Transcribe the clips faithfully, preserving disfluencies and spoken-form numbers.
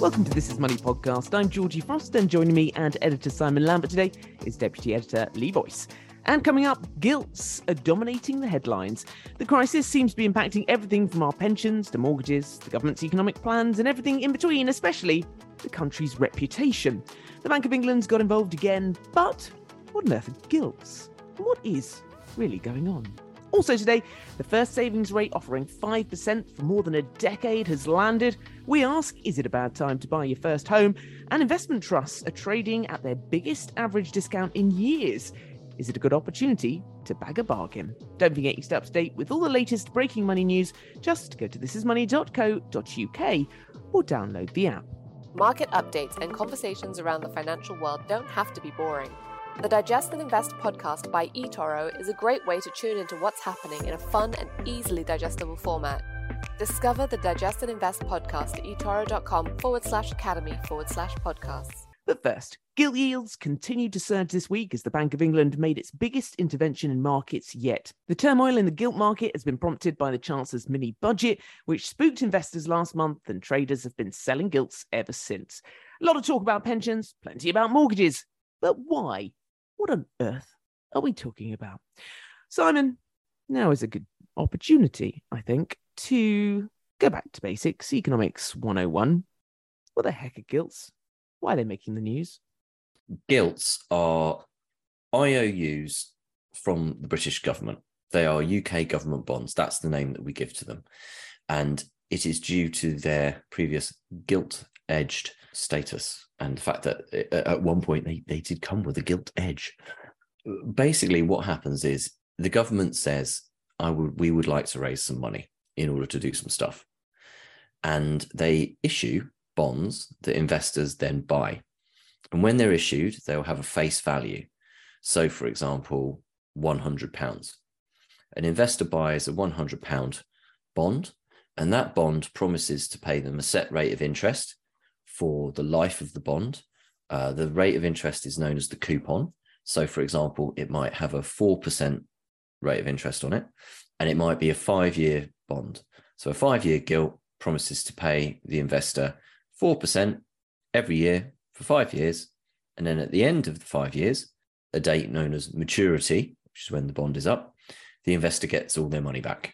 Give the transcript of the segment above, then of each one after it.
Welcome to This Is Money podcast. I'm Georgie Frost, and joining me and editor Simon Lambert today is deputy editor Lee Boyce. And coming up, gilts are dominating the headlines. The crisis seems to be impacting everything from our pensions to mortgages, the government's economic plans, and everything in between, especially the country's reputation. The Bank of England's got involved again, but what on earth are gilts? And what is really going on? Also today, the first savings rate offering five percent for more than a decade has landed. We ask, is it a bad time to buy your first home? And investment trusts are trading at their biggest average discount in years. Is it a good opportunity to bag a bargain? Don't forget you stay up to date with all the latest breaking money news. Just go to this is money dot co dot uk or download the app. Market updates and conversations around the financial world don't have to be boring. The Digest and Invest podcast by eToro is a great way to tune into what's happening in a fun and easily digestible format. Discover the Digest and Invest podcast at etoro.com forward slash academy forward slash podcasts. But first, gilt yields continued to surge this week as the Bank of England made its biggest intervention in markets yet. The turmoil in the gilt market has been prompted by the Chancellor's mini budget, which spooked investors last month, and traders have been selling gilts ever since. A lot of talk about pensions, plenty about mortgages. But why? What on earth are we talking about? Simon, now is a good opportunity, I think, to go back to basics, Economics one oh one. What the heck are gilts? Why are they making the news? Gilts are I O Us from the British government. They are U K government bonds. That's the name that we give to them. And it is due to their previous gilt-edged status and the fact that at one point they, they did come with a gilt edge. Basically, what happens is the government says, I would, we would like to raise some money in order to do some stuff. And they issue bonds that investors then buy. And when they're issued, they'll have a face value. So, for example, one hundred pounds. An investor buys a one hundred pound bond, and that bond promises to pay them a set rate of interest for the life of the bond. Uh, the rate of interest is known as the coupon. So, for example, it might have a four percent rate of interest on it, and it might be a five-year bond. So a five-year gilt promises to pay the investor four percent every year for five years. And then at the end of the five years, a date known as maturity, which is when the bond is up, the investor gets all their money back.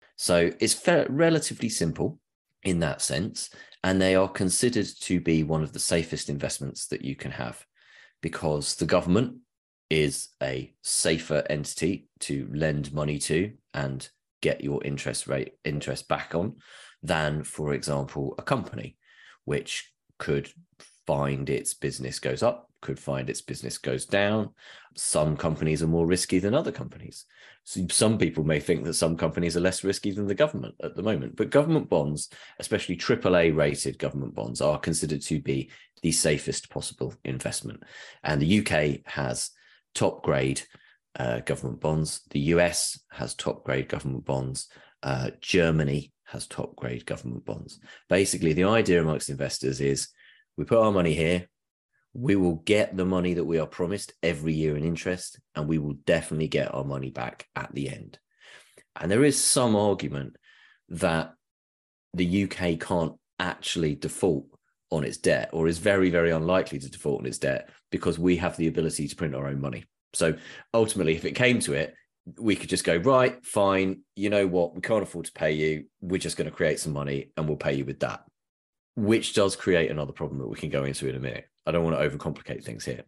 So it's fair, relatively simple in that sense. And they are considered to be one of the safest investments that you can have, because the government is a safer entity to lend money to and get your interest rate interest back on than, for example, a company, which could find its business goes up, could find its business goes down. Some companies are more risky than other companies. So some people may think that some companies are less risky than the government at the moment, but government bonds, especially triple A rated government bonds, are considered to be the safest possible investment. And the U K has top grade uh, government bonds. The U S has top grade government bonds. Uh, Germany has top grade government bonds. Basically, the idea amongst investors is we put our money here, we will get the money that we are promised every year in interest, and we will definitely get our money back at the end. And there is some argument that the U K can't actually default on its debt, or is very, very unlikely to default on its debt, because we have the ability to print our own money. So ultimately, if it came to it, we could just go, right, fine, you know what, we can't afford to pay you, we're just going to create some money and we'll pay you with that, which does create another problem that we can go into in a minute. I don't want to overcomplicate things here.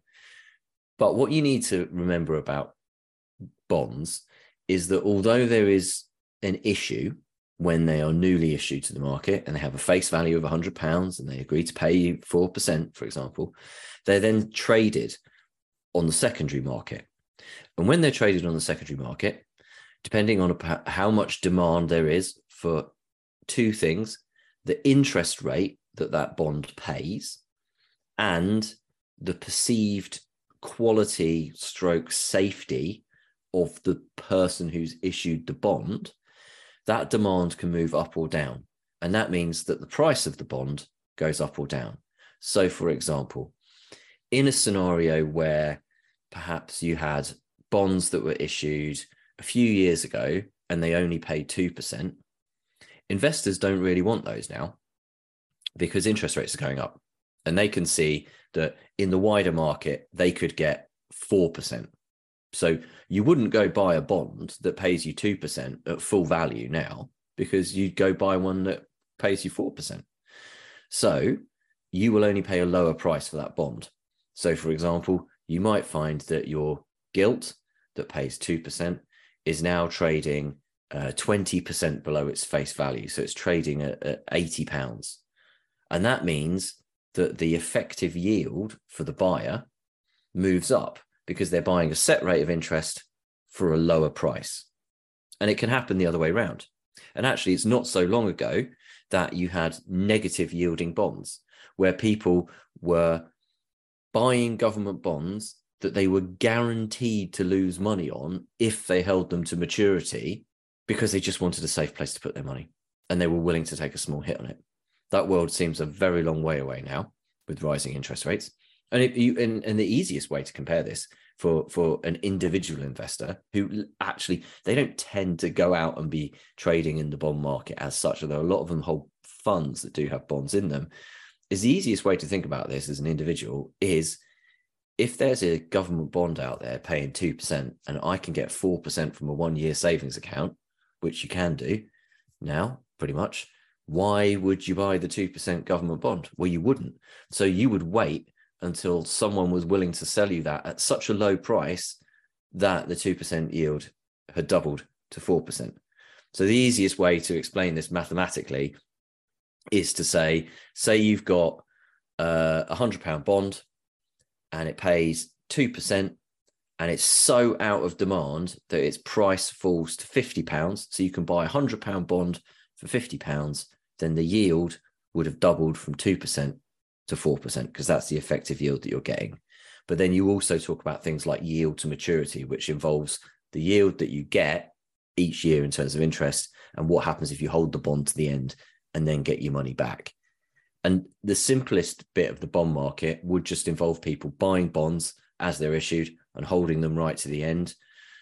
But what you need to remember about bonds is that although there is an issue when they are newly issued to the market and they have a face value of one hundred pounds and they agree to pay you four percent, for example, they're then traded on the secondary market. And when they're traded on the secondary market, depending on how much demand there is for two things, the interest rate that that bond pays and the perceived quality stroke safety of the person who's issued the bond, that demand can move up or down. And that means that the price of the bond goes up or down. So, for example, in a scenario where perhaps you had bonds that were issued a few years ago and they only paid two percent, investors don't really want those now. because interest rates are going up. And they can see that in the wider market, they could get four percent. So you wouldn't go buy a bond that pays you two percent at full value now, because you'd go buy one that pays you four percent. So you will only pay a lower price for that bond. So, for example, you might find that your gilt that pays two percent is now trading uh, twenty percent below its face value. So it's trading at, at eighty pounds. And that means that the effective yield for the buyer moves up because they're buying a set rate of interest for a lower price. And it can happen the other way around. And actually, it's not so long ago that you had negative yielding bonds where people were buying government bonds that they were guaranteed to lose money on if they held them to maturity, because they just wanted a safe place to put their money and they were willing to take a small hit on it. That world seems a very long way away now with rising interest rates. And, it, you, and, and the easiest way to compare this for, for an individual investor who actually, they don't tend to go out and be trading in the bond market as such, although a lot of them hold funds that do have bonds in them, is the easiest way to think about this as an individual is if there's a government bond out there paying two percent and I can get four percent from a one-year savings account, which you can do now pretty much, why would you buy the two percent government bond? Well, you wouldn't. So you would wait until someone was willing to sell you that at such a low price that the two percent yield had doubled to four percent. So the easiest way to explain this mathematically is to say, say you've got uh, a one hundred pound bond and it pays two percent and it's so out of demand that its price falls to fifty pounds. So you can buy a one hundred pound bond for fifty pounds, then the yield would have doubled from two percent to four percent because that's the effective yield that you're getting. But then you also talk about things like yield to maturity, which involves the yield that you get each year in terms of interest and what happens if you hold the bond to the end and then get your money back. And the simplest bit of the bond market would just involve people buying bonds as they're issued and holding them right to the end.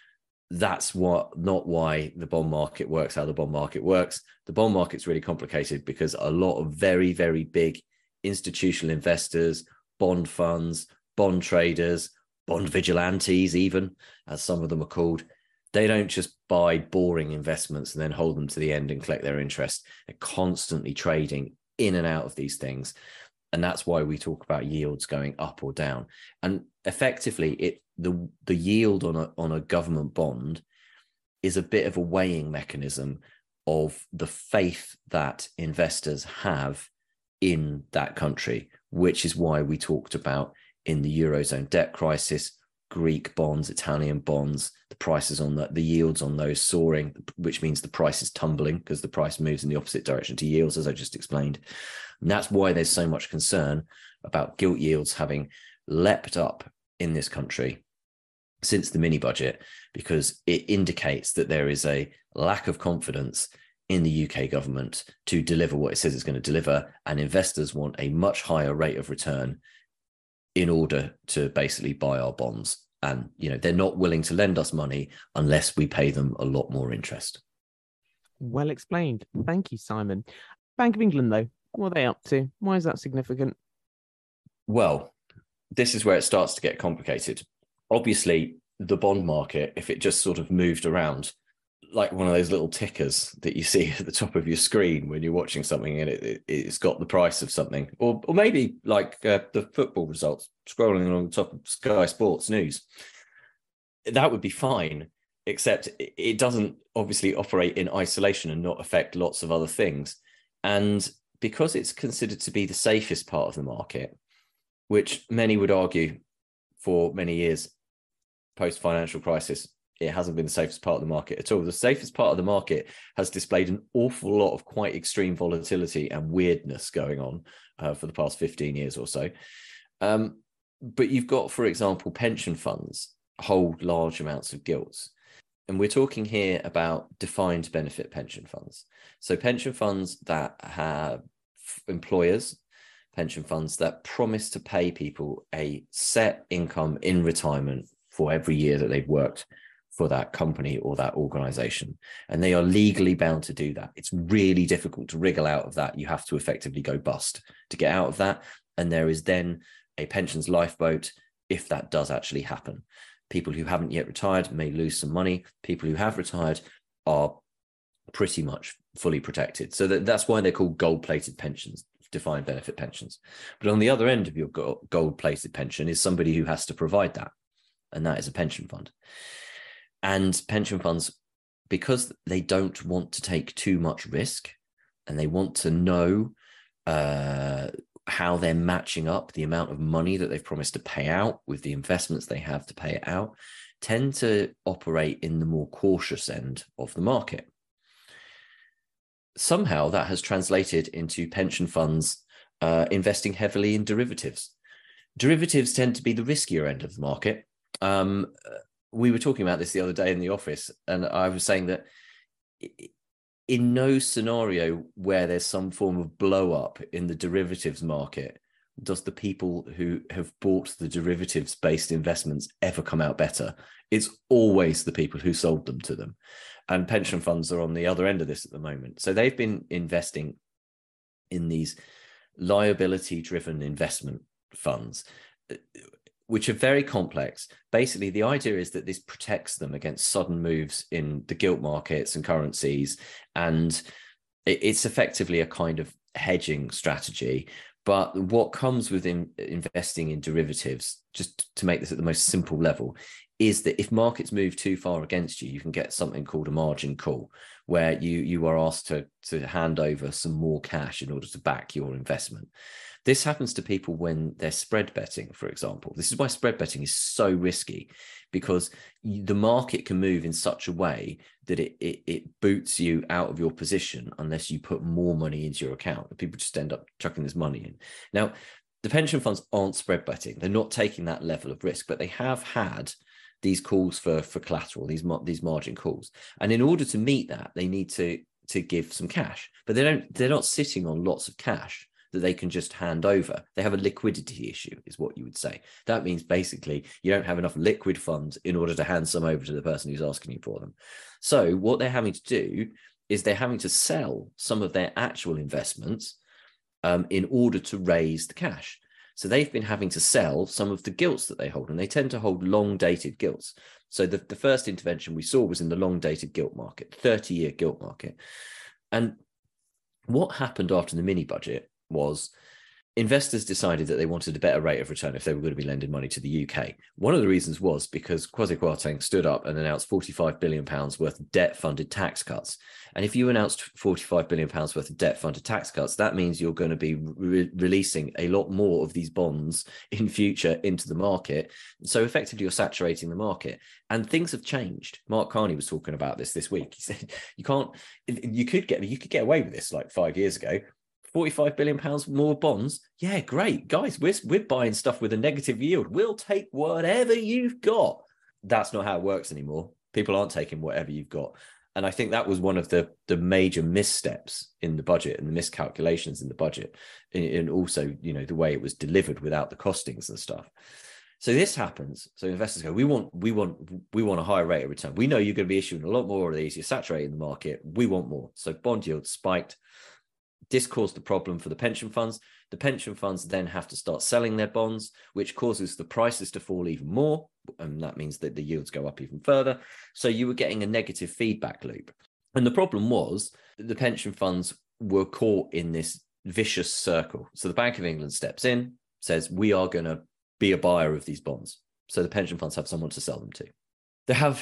That's what, not why the bond market works how the bond market works. The bond market's really complicated because a lot of very, very big institutional investors, bond funds, bond traders, bond vigilantes even, as some of them are called, they don't just buy boring investments and then hold them to the end and collect their interest. They're constantly trading in and out of these things. And that's why we talk about yields going up or down. And effectively, it the the yield on a on a government bond is a bit of a weighing mechanism of the faith that investors have in that country, which is why we talked about in the Eurozone debt crisis, Greek bonds, Italian bonds, the prices on the, the yields on those soaring, which means the price is tumbling because the price moves in the opposite direction to yields, as I just explained. And that's why there's so much concern about gilt yields having leapt up in this country since the mini budget, because it indicates that there is a lack of confidence in the U K government to deliver what it says it's going to deliver, and investors want a much higher rate of return in order to basically buy our bonds. And, you know, they're not willing to lend us money unless we pay them a lot more interest. Well explained. Thank you, Simon. Bank of England, though, what are they up to? Why is that significant? Well, this is where it starts to get complicated. Obviously, the bond market, if it just sort of moved around like one of those little tickers that you see at the top of your screen when you're watching something and it, it, it's got the price of something, or or maybe like uh, the football results scrolling along the top of Sky Sports News, that would be fine, except it doesn't obviously operate in isolation and not affect lots of other things. And because it's considered to be the safest part of the market, which many would argue for many years post-financial crisis, it hasn't been the safest part of the market at all. The safest part of the market has displayed an awful lot of quite extreme volatility and weirdness going on uh, for the past fifteen years or so. Um, but you've got, for example, pension funds hold large amounts of gilts. And we're talking here about defined benefit pension funds. So pension funds that have employers, pension funds that promise to pay people a set income in retirement for every year that they've worked for that company or that organization. And they are legally bound to do that. It's really difficult to wriggle out of that. You have to effectively go bust to get out of that. And there is then a pensions lifeboat if that does actually happen. People who haven't yet retired may lose some money. People who have retired are pretty much fully protected. So that, that's why they're called gold-plated pensions, defined benefit pensions. But on the other end of your gold-plated pension is somebody who has to provide that, and that is a pension fund. And pension funds, because they don't want to take too much risk and they want to know uh, how they're matching up the amount of money that they've promised to pay out with the investments they have to pay it out, tend to operate in the more cautious end of the market. Somehow that has translated into pension funds uh, investing heavily in derivatives. Derivatives tend to be the riskier end of the market. Um, we were talking about this the other day in the office, and I was saying that in no scenario where there's some form of blow up in the derivatives market does the people who have bought the derivatives based investments ever come out better. It's always the people who sold them to them. And pension funds are on the other end of this at the moment. So they've been investing in these liability driven investment funds, which are very complex. Basically, the idea is that this protects them against sudden moves in the gilt markets and currencies. And it's effectively a kind of hedging strategy. But what comes with in, investing in derivatives, just to make this at the most simple level, is that if markets move too far against you, you can get something called a margin call, where you, you are asked to, to hand over some more cash in order to back your investment. This happens to people when they're spread betting, for example. This is why spread betting is so risky, because the market can move in such a way that it, it, it boots you out of your position unless you put more money into your account. People just end up chucking this money in. Now, the pension funds aren't spread betting. They're not taking that level of risk, but they have had these calls for, for collateral, these, these margin calls. And in order to meet that, they need to, to give some cash, but they don't, they're not sitting on lots of cash that they can just hand over. They have a liquidity issue, is what you would say. That means basically you don't have enough liquid funds in order to hand some over to the person who's asking you for them. So what they're having to do is they're having to sell some of their actual investments um, in order to raise the cash. So they've been having to sell some of the gilts that they hold, and they tend to hold long-dated gilts. So the, the first intervention we saw was in the long-dated gilt market, thirty-year gilt market. And what happened after the mini-budget was investors decided that they wanted a better rate of return if they were going to be lending money to the U K. One of the reasons was because Kwasi Kwarteng stood up and announced forty-five billion pounds worth of debt-funded tax cuts. And if you announced forty-five billion pounds worth of debt-funded tax cuts, that means you're going to be re- releasing a lot more of these bonds in future into the market. So effectively, you're saturating the market. And things have changed. Mark Carney was talking about this this week. He said, you can't, you could get, you could get away with this like five years ago. forty-five billion pounds more bonds. Yeah, great. Guys, we're, we're buying stuff with a negative yield. We'll take whatever you've got. That's not how it works anymore. People aren't taking whatever you've got. And I think that was one of the, the major missteps in the budget and the miscalculations in the budget. And, and also, you know, the way it was delivered without the costings and stuff. So this happens. So investors go, we want, we want, we want a higher rate of return. We know you're going to be issuing a lot more of these. You're saturating the market. We want more. So bond yields spiked. This caused the problem for the pension funds. The pension funds then have to start selling their bonds, which causes the prices to fall even more. And that means that the yields go up even further. So you were getting a negative feedback loop. And the problem was that the pension funds were caught in this vicious circle. So the Bank of England steps in, says, we are going to be a buyer of these bonds. So the pension funds have someone to sell them to. There have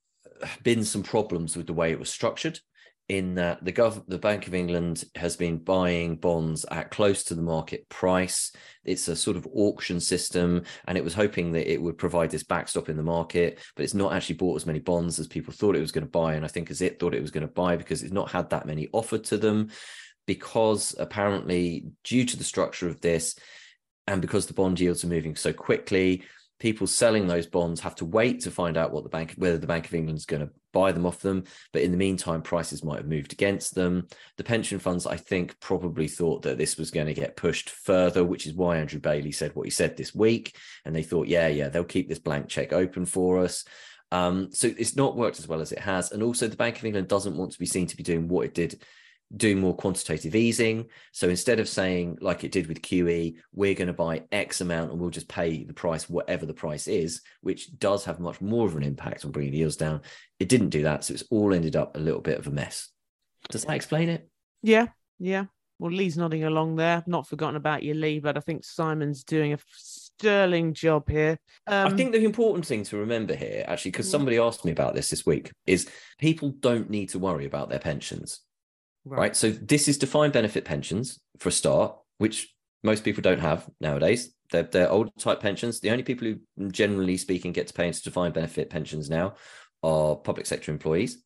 been some problems with the way it was structured, in that the gov- the Bank of England has been buying bonds at close to the market price. It's a sort of auction system, and it was hoping that it would provide this backstop in the market, but it's not actually bought as many bonds as people thought it was going to buy, and I think as it thought it was going to buy, because it's not had that many offered to them, because apparently due to the structure of this, and because the bond yields are moving so quickly, people selling those bonds have to wait to find out what the bank, whether the Bank of England is going to buy them off them. But in the meantime, prices might have moved against them. The pension funds, I think, probably thought that this was going to get pushed further, which is why Andrew Bailey said what he said this week. And they thought, yeah, yeah, they'll keep this blank check open for us. Um, so it's not worked as well as it has. And also the Bank of England doesn't want to be seen to be doing what it did, doing more quantitative easing. So instead of saying, like it did with Q E, we're going to buy X amount and we'll just pay the price, whatever the price is, which does have much more of an impact on bringing the yields down. It didn't do that. So it's all ended up a little bit of a mess. Does that explain it? Yeah, yeah. Well, Lee's nodding along there. Not forgotten about you, Lee, but I think Simon's doing a sterling job here. Um, I think the important thing to remember here, actually, because somebody asked me about this this week, is people don't need to worry about their pensions, right? right? So this is defined benefit pensions for a start, which most people don't have nowadays. They're, they're old type pensions. The only people who, generally speaking, get to pay into defined benefit pensions now are public sector employees.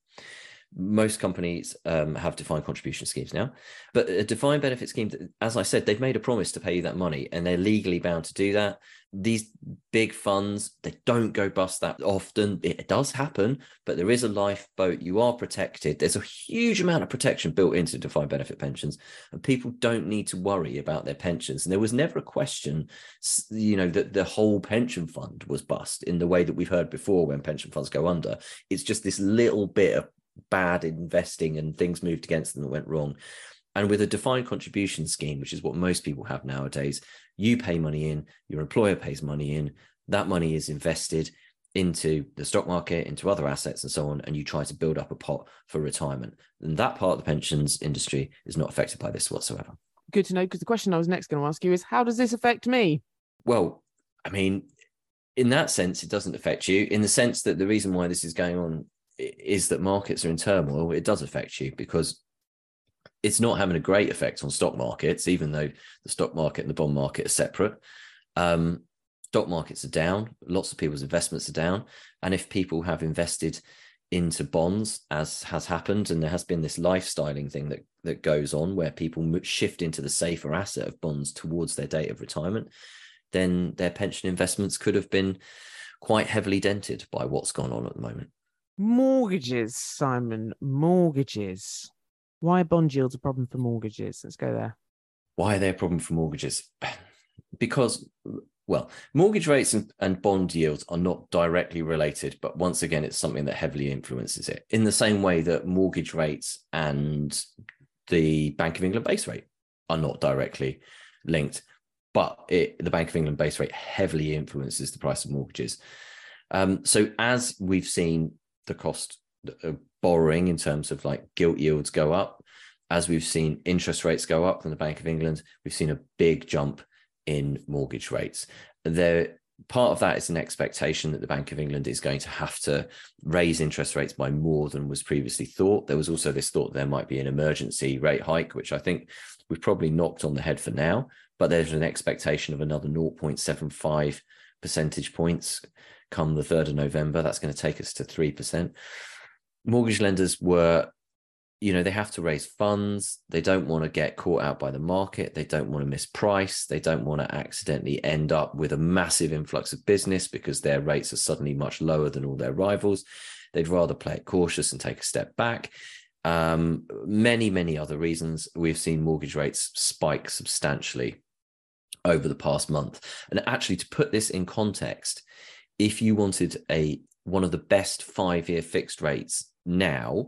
Most companies um, have defined contribution schemes now, but a defined benefit scheme, as I said, they've made a promise to pay you that money and they're legally bound to do that. These big funds, they don't go bust that often. It does happen, but there is a lifeboat. You are protected. There's a huge amount of protection built into defined benefit pensions, and people don't need to worry about their pensions. And there was never a question, you know, that the whole pension fund was bust in the way that we've heard before when pension funds go under. It's just this little bit of bad investing and things moved against them that went wrong. And with a defined contribution scheme, which is what most people have nowadays, you pay money in, your employer pays money in, that money is invested into the stock market, into other assets and so on, and you try to build up a pot for retirement. And that part of the pensions industry is not affected by this whatsoever. Good to know, because the question I was next going to ask you is, how does this affect me? Well, I mean, in that sense, it doesn't affect you, in the sense that the reason why this is going on is that markets are in turmoil. It does affect you because it's not having a great effect on stock markets, even though the stock market and the bond market are separate. Um, stock markets are down. Lots of people's investments are down. And if people have invested into bonds, as has happened, and there has been this lifestyling thing that, that goes on where people shift into the safer asset of bonds towards their date of retirement, then their pension investments could have been quite heavily dented by what's gone on at the moment. Mortgages, Simon, mortgages. Why are bond yields a problem for mortgages? Let's go there. Why are they a problem for mortgages? Because, well, mortgage rates and, and bond yields are not directly related, but once again, it's something that heavily influences it, in the same way that mortgage rates and the Bank of England base rate are not directly linked, but it, the Bank of England base rate heavily influences the price of mortgages. Um, so as we've seen the cost of borrowing in terms of like gilt yields go up, as we've seen interest rates go up from the Bank of England, we've seen a big jump in mortgage rates. There, part of that is an expectation that the Bank of England is going to have to raise interest rates by more than was previously thought. There was also this thought there might be an emergency rate hike, which I think we've probably knocked on the head for now, but there's an expectation of another zero point seven five percentage points come the third of November. That's going to take us to three percent. Mortgage lenders were, you know, they have to raise funds. They don't want to get caught out by the market. They don't want to misprice. They don't want to accidentally end up with a massive influx of business because their rates are suddenly much lower than all their rivals. They'd rather play it cautious and take a step back. Um, many, many other reasons. We've seen mortgage rates spike substantially over the past month. And actually, to put this in context, if you wanted a one of the best five-year fixed rates now,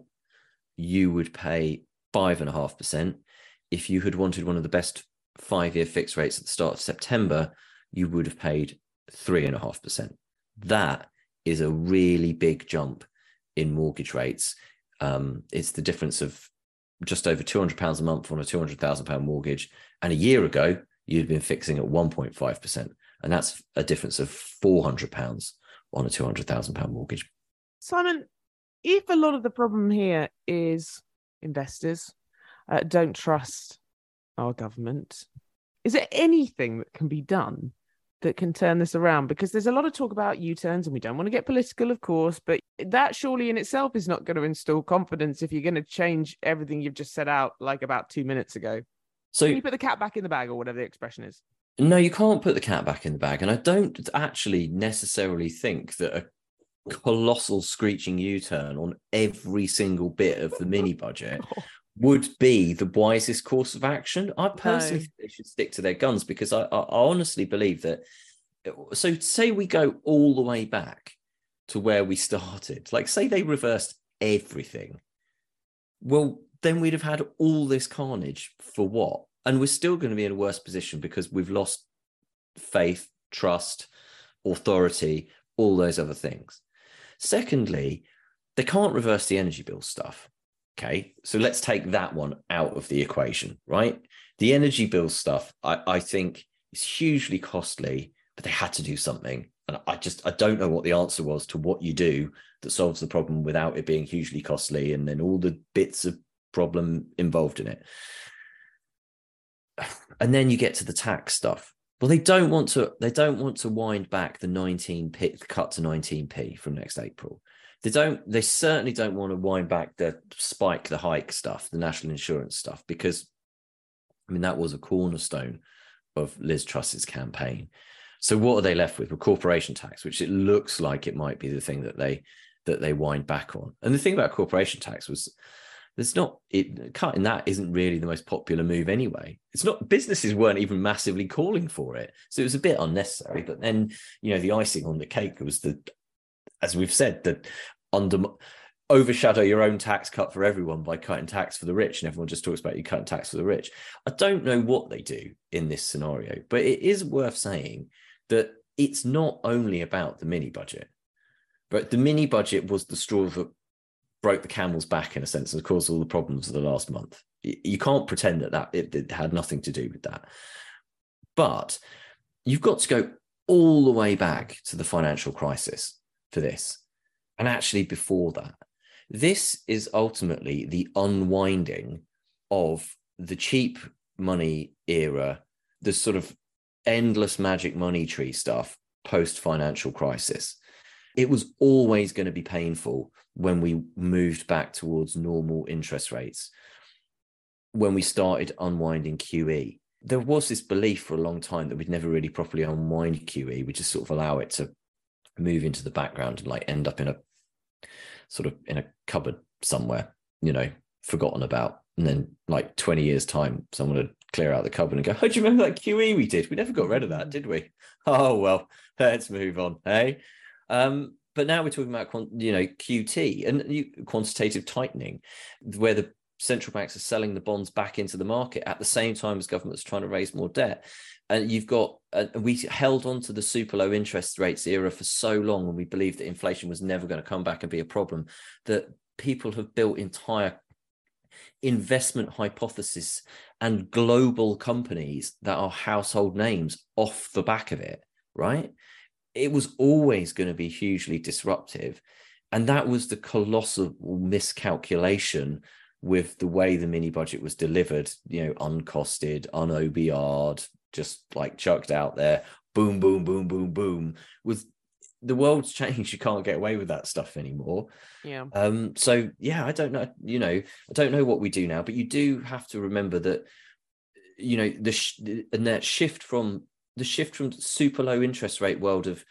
you would pay five and a half percent. If you had wanted one of the best five-year fixed rates at the start of September, you would have paid three and a half percent. That is a really big jump in mortgage rates. Um, it's the difference of just over two hundred pounds a month on a two hundred thousand pound mortgage. And a year ago, you'd been fixing at one point five percent. And that's a difference of four hundred pounds on a two hundred thousand pound mortgage. Simon, if a lot of the problem here is investors uh, don't trust our government, is there anything that can be done that can turn this around? Because there's a lot of talk about U-turns, and we don't want to get political, of course, but that surely in itself is not going to instill confidence if you're going to change everything you've just set out like about two minutes ago. So can you put the cat back in the bag, or whatever the expression is? No, you can't put the cat back in the bag. And I don't actually necessarily think that a colossal screeching U-turn on every single bit of the mini budget would be the wisest course of action. I personally no. think they should stick to their guns, because I, I honestly believe that. So say we go all the way back to where we started, like say they reversed everything, well, then we'd have had all this carnage for what? And we're still going to be in a worse position because we've lost faith, trust, authority, all those other things. Secondly, they can't reverse the energy bill stuff. Okay, so let's take that one out of the equation, right? The energy bill stuff, I, I think, is hugely costly, but they had to do something. And I just, I don't know what the answer was to what you do that solves the problem without it being hugely costly and then all the bits of problem involved in it. And then you get to the tax stuff. Well, they don't want to, they don't want to wind back the nineteen p, cut to nineteen p from next April. They don't, they certainly don't want to wind back the spike, the hike stuff, the national insurance stuff, because I mean, that was a cornerstone of Liz Truss's campaign. So what are they left with? With corporation tax, which it looks like it might be the thing that they, that they wind back on. And the thing about corporation tax was there's not, it cutting that isn't really the most popular move anyway. It's not, businesses weren't even massively calling for it. So it was a bit unnecessary, but then, you know, the icing on the cake was the, as we've said, that under overshadow your own tax cut for everyone by cutting tax for the rich, and everyone just talks about you cutting tax for the rich. I don't know what they do in this scenario, but it is worth saying that it's not only about the mini budget, but the mini budget was the straw that broke the camel's back in a sense and caused all the problems of the last month. You can't pretend that, that it, it had nothing to do with that. But you've got to go all the way back to the financial crisis for this. And actually before that, this is ultimately the unwinding of the cheap money era, the sort of endless magic money tree stuff post-financial crisis. It was always going to be painful when we moved back towards normal interest rates, when we started unwinding Q E. There was this belief for a long time that we'd never really properly unwind Q E. We just sort of allow it to move into the background and like end up in a sort of in a cupboard somewhere, you know, forgotten about. And then like twenty years time, someone would clear out the cupboard and go, oh, do you remember that Q E we did? We never got rid of that, did we? Oh, well, let's move on. Hey, um, but now we're talking about, you know, Q T and quantitative tightening, where the central banks are selling the bonds back into the market at the same time as governments trying to raise more debt. And you've got, uh, we held on to the super low interest rates era for so long when we believed that inflation was never going to come back and be a problem, that people have built entire investment hypotheses and global companies that are household names off the back of it, right? It was always going to be hugely disruptive. And that was the colossal miscalculation with the way the mini budget was delivered, you know, uncosted, un-O B R'd, just like chucked out there, boom, boom, boom, boom, boom. With the world's changed, you can't get away with that stuff anymore. Yeah. Um. So yeah, I don't know. You know, I don't know what we do now, but you do have to remember that, you know, the sh- and that shift from the shift from super low interest rate world of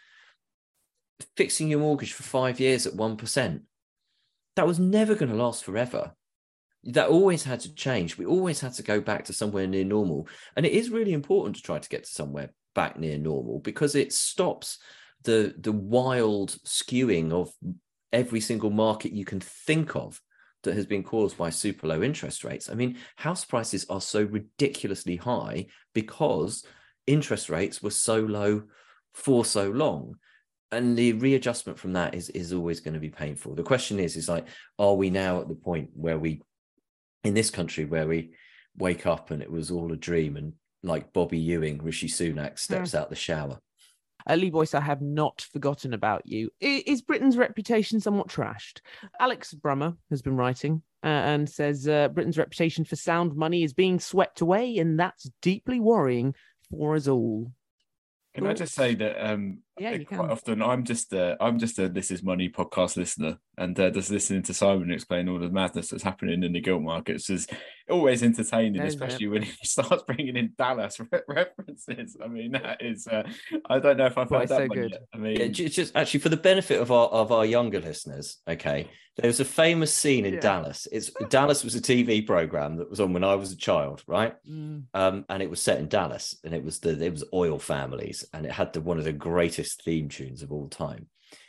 fixing your mortgage for five years at one percent, that was never going to last forever. That always had to change. We always had to go back to somewhere near normal. And it is really important to try to get to somewhere back near normal, because it stops the, the wild skewing of every single market you can think of that has been caused by super low interest rates. I mean, house prices are so ridiculously high because interest rates were so low for so long. And the readjustment from that is, is always going to be painful. The question is, is like, are we now at the point where we, in this country, where we wake up and it was all a dream, and like Bobby Ewing, Rishi Sunak steps mm. out the shower? Uh, Lee Boyce, I have not forgotten about you. I- is Britain's reputation somewhat trashed? Alex Brummer has been writing uh, and says uh, Britain's reputation for sound money is being swept away, and that's deeply worrying for us all. Can I just say that um, yeah, you quite can. often I'm just a, I'm just a This Is Money podcast listener, and uh, just listening to Simon explain all the madness that's happening in the gilt markets is always entertaining, That especially when he starts bringing in Dallas re- references. I mean, that is, uh, I don't know if I've heard that so one good. yet. I mean, yeah, just actually for the benefit of our of our younger listeners, okay, there was a famous scene in yeah. Dallas. It's Dallas was a T V program that was on when I was a child, right? Mm. Um, and it was set in Dallas, and it was the it was oil families, and it had the one of the greatest theme tunes of all time.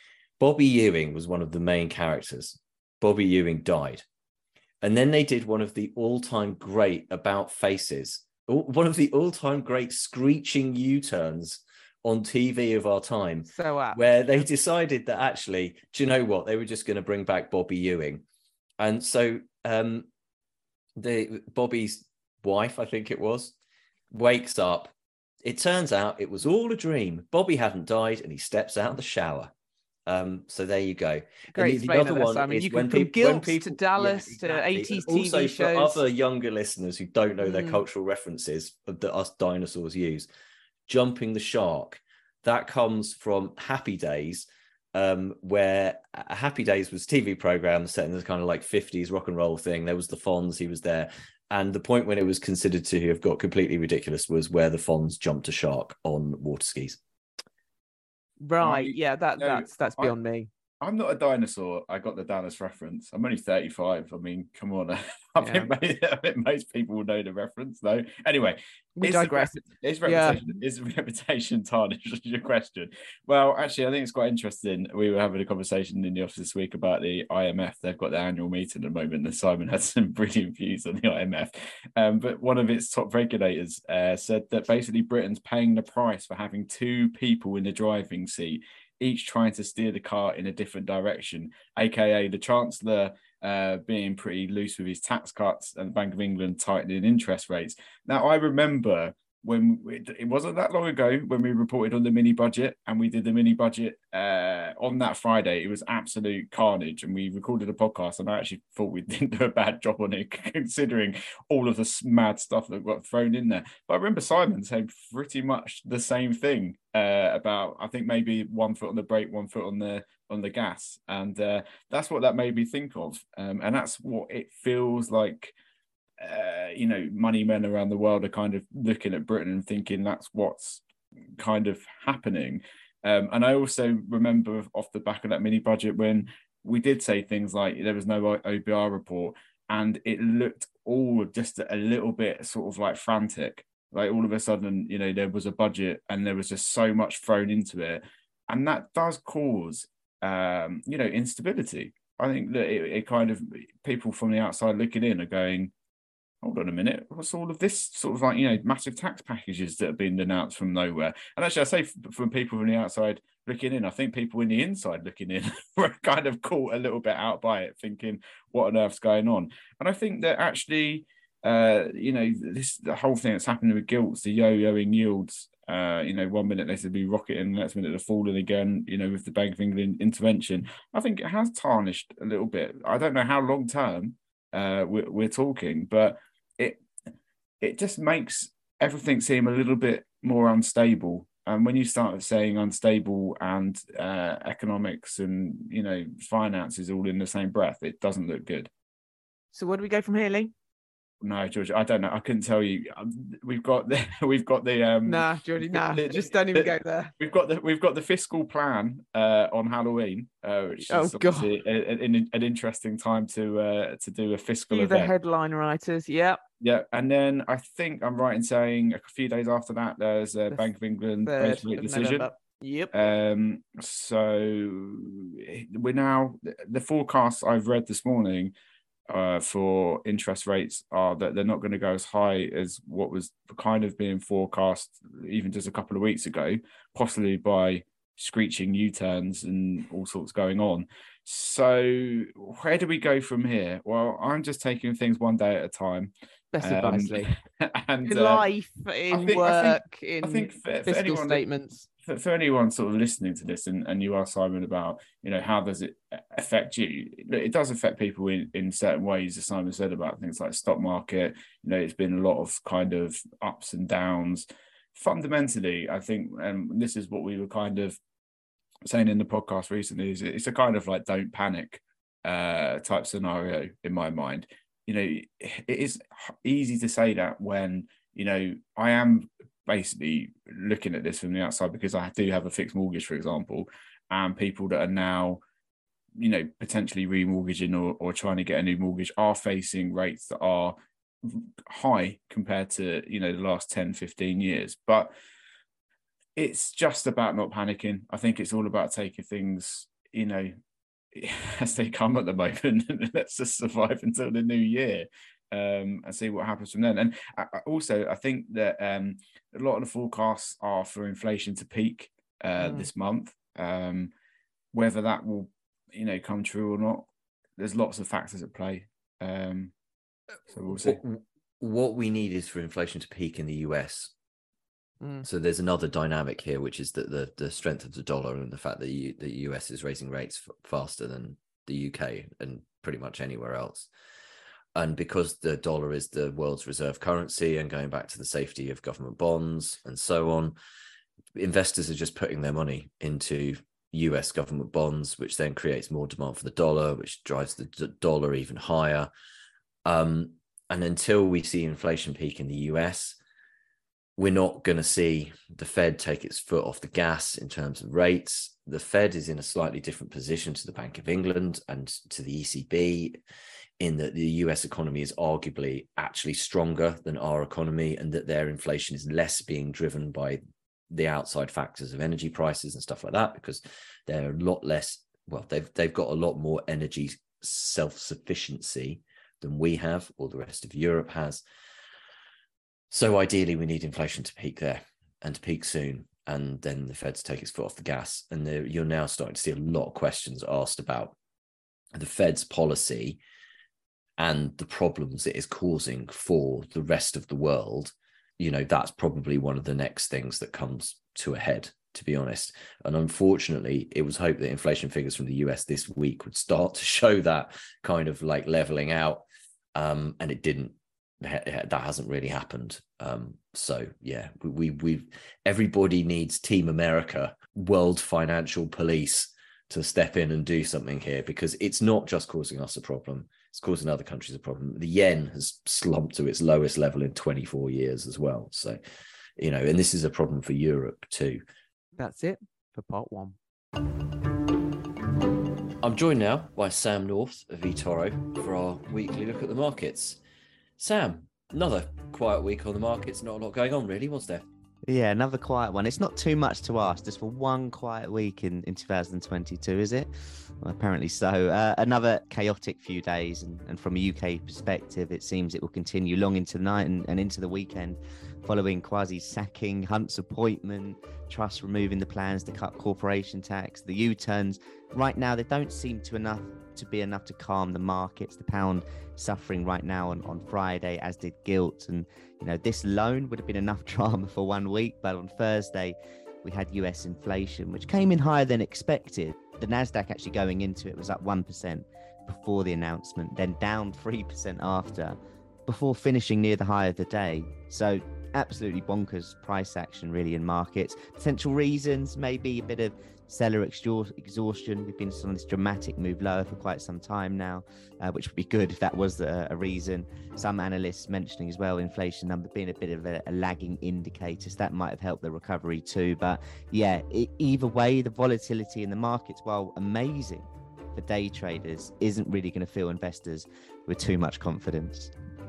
Bobby Ewing was one of the main characters. Bobby Ewing died. And then they did one of the all-time great about faces, one of the all-time great screeching U-turns on T V of our time, so apt. Where they decided that actually, do you know what? They were just going to bring back Bobby Ewing. And so um, the Bobby's wife, I think it was, wakes up. It turns out it was all a dream. Bobby hadn't died, and he steps out of the shower. Um, so there you go. Great. And the, the other one I mean, is you when, can people, Guilt when people to Dallas yeah, exactly. to eighties and T V also shows. For other younger listeners who don't know their Mm. cultural references that us dinosaurs use, Jumping the Shark, that comes from Happy Days, um, where Happy Days was a T V program set in this kind of like fifties rock and roll thing. There was the Fonz, he was there. And the point when it was considered to have got completely ridiculous was where the Fonz jumped a shark on water skis. Right. I, yeah, that no, that's that's beyond I, me. I'm not a dinosaur. I got the Dallas reference. I'm only thirty-five. I mean, come on. I, Yeah. think, most, I think most people will know the reference, though. Anyway, We is digress. The, is reputation is reputation tarnished? Your question. Well, actually, I think it's quite interesting. We were having a conversation in the office this week about the I M F. They've got their annual meeting at the moment, and Simon had some brilliant views on the I M F. Um, but one of its top regulators uh, said that basically Britain's paying the price for having two people in the driving seat, each trying to steer the car in a different direction, aka the Chancellor uh, being pretty loose with his tax cuts and the Bank of England tightening interest rates. Now, I remember when we, it wasn't that long ago when we reported on the mini budget, and we did the mini budget uh, on that Friday. It was absolute carnage, and we recorded a podcast, and I actually thought we didn't do a bad job on it considering all of the mad stuff that got thrown in there. But I remember Simon saying pretty much the same thing uh, about, I think maybe one foot on the brake, one foot on the on the gas, and uh, that's what that made me think of, um, and that's what it feels like. Uh, you know, money men around the world are kind of looking at Britain and thinking that's what's kind of happening. Um, and I also remember off the back of that mini budget when we did say things like there was no O B R report, and it looked all just a little bit sort of like frantic. Like all of a sudden, you know, there was a budget and there was just so much thrown into it. And that does cause, um, you know, instability. I think that it, it kind of, people from the outside looking in are going, hold on a minute, what's all of this sort of like, you know, massive tax packages that have been announced from nowhere? And actually, I say from people from the outside looking in, I think people in the inside looking in were kind of caught a little bit out by it, thinking, what on earth's going on? And I think that actually, uh, you know, this the whole thing that's happening with gilts, the yo-yoing yields, uh, you know, one minute they said be rocketing, the next minute they're falling again, you know, with the Bank of England intervention. I think it has tarnished a little bit. I don't know how long term uh, we're, we're talking, but it it just makes everything seem a little bit more unstable. And when you start saying unstable and uh, economics and, you know, finances all in the same breath, it doesn't look good. So where do we go from here, Lee? No, George, I don't know. I couldn't tell you. We've got the we've got the um. Nah, Geordie, nah. the, Just don't even the, go there. We've got the we've got the fiscal plan uh, on Halloween, uh, which Oh, is obviously a, a, an, an interesting time to uh, to do a fiscal Do the event. headline writers, yeah. Yeah, and then I think I'm right in saying a few days after that, there's a The Bank of England third base rate of decision. November. Yep. Um, so we're now the forecasts I've read this morning uh, for interest rates are that they're not going to go as high as what was kind of being forecast even just a couple of weeks ago, possibly by screeching U-turns and all sorts going on. So where do we go from here? Well, I'm just taking things one day at a time. Best Um, advice, Lee. And In uh, life, in think- I work, think- I in think for, for fiscal anyone that- statements. For, for anyone sort of listening to this, and, and you ask Simon about, you know, how does it affect you? It does affect people in, in certain ways, as Simon said about things like stock market. You know, it's been a lot of kind of ups and downs. Fundamentally, I think, and this is what we were kind of saying in the podcast recently, is it's a kind of like don't panic uh, type scenario in my mind. You know, it is easy to say that when, you know, I am basically looking at this from the outside because I do have a fixed mortgage, for example, and people that are now, you know, potentially remortgaging or, or trying to get a new mortgage are facing rates that are high compared to, you know, the last ten, fifteen years. But it's just about not panicking. I think it's all about taking things you know, as they come at the moment, let's just survive until the new year. Um, and see what happens from then. And I, also, I think that um, a lot of the forecasts are for inflation to peak uh, mm. this month. Um, whether that will, you know, come true or not, there's lots of factors at play. Um, so we'll see. What, what we need is for inflation to peak in the U S. Mm. So there's another dynamic here, which is that the the strength of the dollar and the fact that you, the U S is raising rates f- faster than the U K and pretty much anywhere else. And because the dollar is the world's reserve currency and going back to the safety of government bonds and so on, investors are just putting their money into U S government bonds, which then creates more demand for the dollar, which drives the d- dollar even higher. Um, and until we see inflation peak in the U S, we're not going to see the Fed take its foot off the gas in terms of rates. The Fed is in a slightly different position to the Bank of England and to the E C B, in that the U S economy is arguably actually stronger than our economy, and that their inflation is less being driven by the outside factors of energy prices and stuff like that, because they're a lot less, well, they've they've got a lot more energy self-sufficiency than we have, or the rest of Europe has. So ideally, we need inflation to peak there and to peak soon, and then the Fed to take its foot off the gas. And you're now starting to see a lot of questions asked about the Fed's policy and the problems it is causing for the rest of the world. You know, that's probably one of the next things that comes to a head, to be honest. And unfortunately, it was hoped that inflation figures from the U S this week would start to show that kind of like leveling out. Um, and it didn't. That hasn't really happened. Um, so yeah, we, we we've everybody needs Team America, World Financial Police, to step in and do something here, because it's not just causing us a problem. It's causing other countries a problem. The yen has slumped to its lowest level in twenty-four years as well. So, you know, and this is a problem for Europe too. That's it for part one. I'm joined now by Sam North of eToro for our weekly look at the markets. Sam, another quiet week on the markets. Not a lot going on, really, was there? Yeah, another quiet one. It's not too much to ask, just for one quiet week in, in two thousand twenty-two, is it? Well, apparently so. Uh, another chaotic few days, and, and from a U K perspective, it seems it will continue long into the night and, and into the weekend, following Kwasi's sacking, Hunt's appointment, Truss removing the plans to cut corporation tax, the U-turns. Right now, they don't seem to enough to be enough to calm the markets. The pound suffering right now on, on Friday, as did gilt. And, you know, this alone would have been enough drama for one week. But on Thursday, we had U S inflation, which came in higher than expected. The NASDAQ actually going into it was up one percent before the announcement, then down three percent after, before finishing near the high of the day. So absolutely bonkers price action really in markets. Potential reasons, maybe a bit of seller exhaustion. We've been on this dramatic move lower for quite some time now, uh, which would be good if that was a, a reason. Some analysts mentioning as well inflation number being a bit of a, a lagging indicator, so that might have helped the recovery too. But yeah, it, either way, the volatility in the markets, while amazing for day traders, isn't really going to fill investors with too much confidence.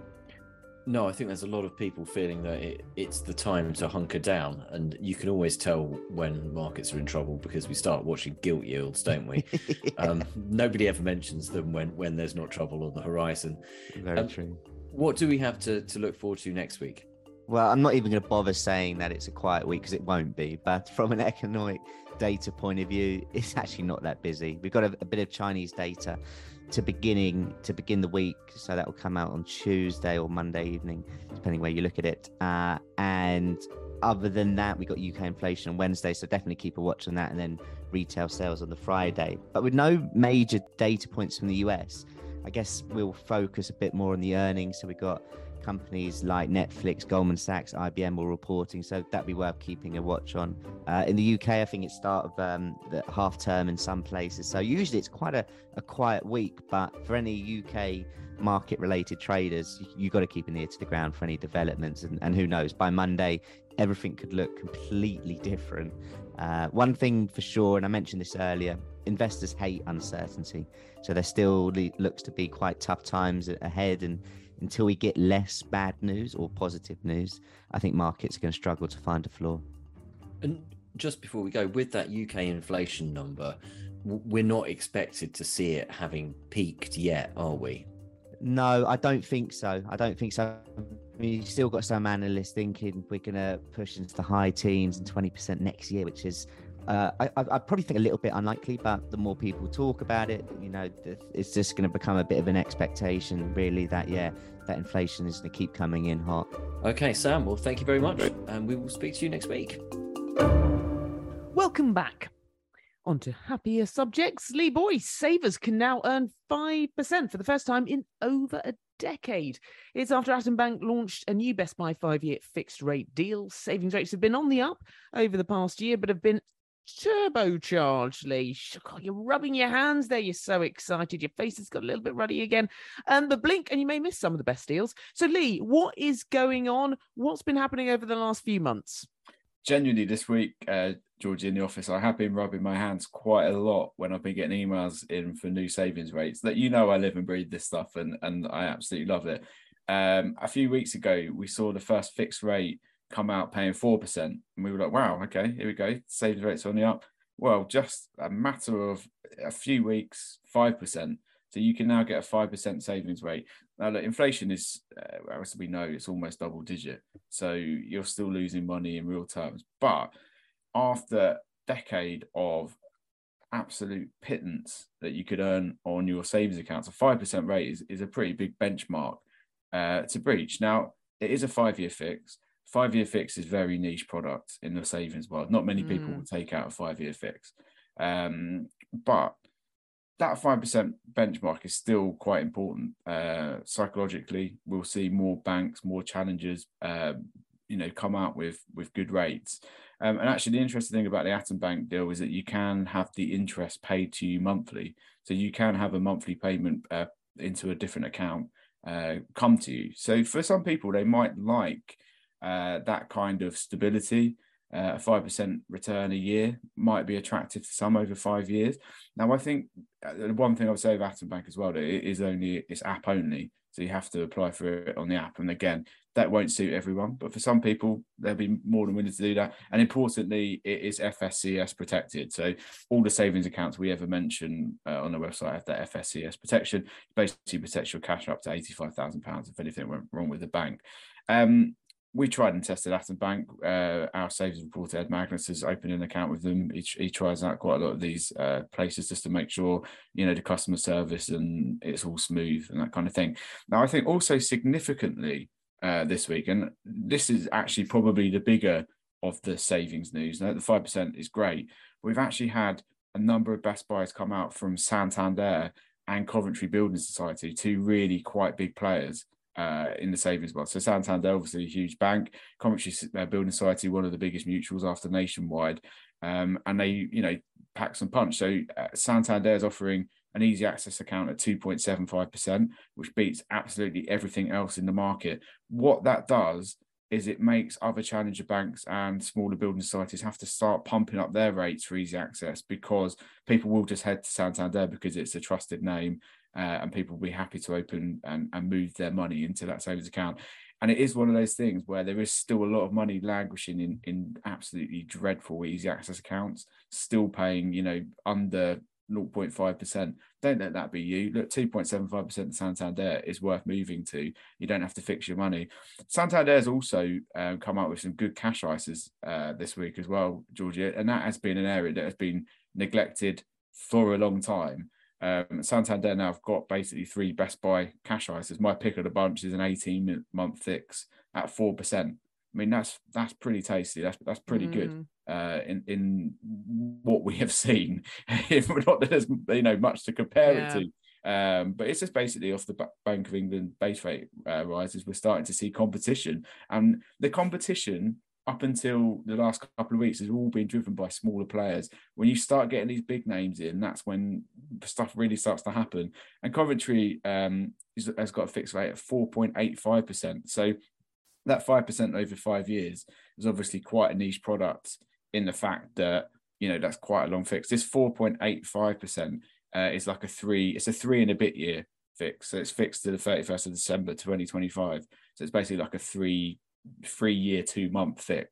No, I think there's a lot of people feeling that it, it's the time to hunker down, and you can always tell when markets are in trouble because we start watching gilt yields, don't we? yeah. um, nobody ever mentions them when, when there's not trouble on the horizon. Very um, true. What do we have to, to look forward to next week? Well, I'm not even going to bother saying that it's a quiet week because it won't be. But from an economic data point of view, it's actually not that busy. We've got a, a bit of Chinese data to beginning to begin the week, so that will come out on Tuesday or Monday evening, depending where you look at it. Uh, and other than that, we got U K inflation on Wednesday, so definitely keep a watch on that. And then retail sales on the Friday. But with no major data points from the U S, I guess we'll focus a bit more on the earnings. So we've got companies like Netflix, Goldman Sachs, I B M all reporting, so that'd be worth keeping a watch on. Uh, in the U K, I think it's start of um, the half term in some places, so usually it's quite a, a quiet week, but for any U K market related traders, you, you got to keep an ear to the ground for any developments, and, and who knows, by Monday everything could look completely different. Uh, one thing for sure, and I mentioned this earlier, investors hate uncertainty, so there still le- looks to be quite tough times ahead, and until we get less bad news or positive news, I think markets are going to struggle to find a floor. And just before we go, with that U K inflation number, we're not expected to see it having peaked yet, are we? No, I don't think so. I don't think so. I mean, you've still got some analysts thinking we're going to push into the high teens and twenty percent next year, which is, uh, I, I probably think a little bit unlikely, but the more people talk about it, you know, it's just going to become a bit of an expectation, really, that, yeah, that inflation is going to keep coming in hot. Okay, Sam, well, thank you very much. And we will speak to you next week. Welcome back. On to happier subjects. Lee Boyce, savers can now earn five percent for the first time in over a decade. It's after Atom Bank launched a new Best Buy five-year fixed rate deal. Savings rates have been on the up over the past year, but have been turbocharged, Lee. God, you're rubbing your hands there. You're so excited. Your face has got a little bit ruddy again. And the blink, and you may miss some of the best deals. So, Lee, what is going on? What's been happening over the last few months? Genuinely, this week, uh, Georgie, in the office, I have been rubbing my hands quite a lot when I've been getting emails in for new savings rates. That, you know, I live and breathe this stuff, and and I absolutely love it. Um, a few weeks ago, we saw the first fixed rate come out paying four percent, and we were like, "Wow, okay, here we go. Savings rates on the up." Well, just a matter of a few weeks, five percent. So you can now get a five percent savings rate. Now, look, inflation is, uh, as we know, it's almost double digit. So you're still losing money in real terms. But after a decade of absolute pittance that you could earn on your savings accounts, a five percent rate is, is a pretty big benchmark uh, to breach. Now, it is a five-year fix. Five-year fix is very niche product in the savings world. Not many people Mm. will take out a five-year fix. Um, but that five percent benchmark is still quite important. Uh, psychologically, we'll see more banks, more challengers, uh, you know, come out with, with good rates. Um, and actually, the interesting thing about the Atom Bank deal is that you can have the interest paid to you monthly. So you can have a monthly payment uh, into a different account uh, come to you. So for some people, they might like uh, that kind of stability. Uh, a five percent return a year might be attractive to some over five years. Now, I think the one thing I would say of Atom Bank as well, that it is only, it's app only. So you have to apply for it on the app. And again, that won't suit everyone. But for some people, they'll be more than willing to do that. And importantly, it is F S C S protected. So all the savings accounts we ever mention uh, on the website have that F S C S protection. It basically protects your cash up to eighty-five thousand pounds if anything went wrong with the bank. Um, We tried and tested Atom Bank. Uh, our savings reporter, Ed Magnus, has opened an account with them. He, he tries out quite a lot of these uh, places just to make sure, you know, the customer service and it's all smooth and that kind of thing. Now, I think also significantly uh, this week, and this is actually probably the bigger of the savings news. Now, the five percent is great. We've actually had a number of Best Buys come out from Santander and Coventry Building Society, two really quite big players Uh, in the savings world. So Santander, obviously a huge bank, Coventry uh, Building Society, one of the biggest mutuals after Nationwide, um, and they, you know, pack some punch. So uh, Santander is offering an easy access account at two point seven five percent, which beats absolutely everything else in the market. What that does is it makes other challenger banks and smaller building societies have to start pumping up their rates for easy access, because people will just head to Santander because it's a trusted name. Uh, and people will be happy to open and, and move their money into that savings account. And it is one of those things where there is still a lot of money languishing in, in absolutely dreadful easy access accounts, still paying, you know, under zero point five percent. Don't let that be you. Look, two point seven five percent of Santander is worth moving to. You don't have to fix your money. Santander has also um, come out with some good cash I S As uh, this week as well, Georgia, and that has been an area that has been neglected for a long time. Um, Santander now have got basically three Best Buy cash I S As. My pick of the bunch is an eighteen month fix at four percent. I mean, that's that's pretty tasty. That's that's pretty mm. good uh, in in what we have seen. Not that there's, you know, much to compare yeah. it to, um, but it's just basically off the Bank of England base rate uh, rises. We're starting to see competition, and the competition up until the last couple of weeks has all been driven by smaller players. When you start getting these big names in, that's when stuff really starts to happen. And Coventry um, is, has got a fixed rate at four point eight five percent. So that five percent over five years is obviously quite a niche product in the fact that, you know, that's quite a long fix. This four point eight five percent uh, is like a three, it's a three and a bit year fix. So it's fixed to the thirty-first of December twenty twenty-five. So it's basically like a three three year, two month fix.